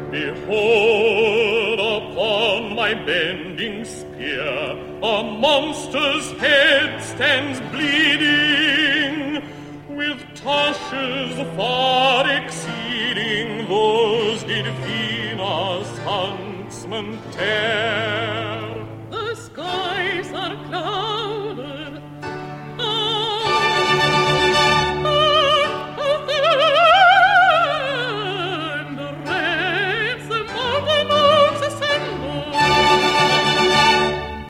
Behold, upon my bending spear, a monster's head stands bleeding, with tushes far exceeding those did Venus' huntsman tear.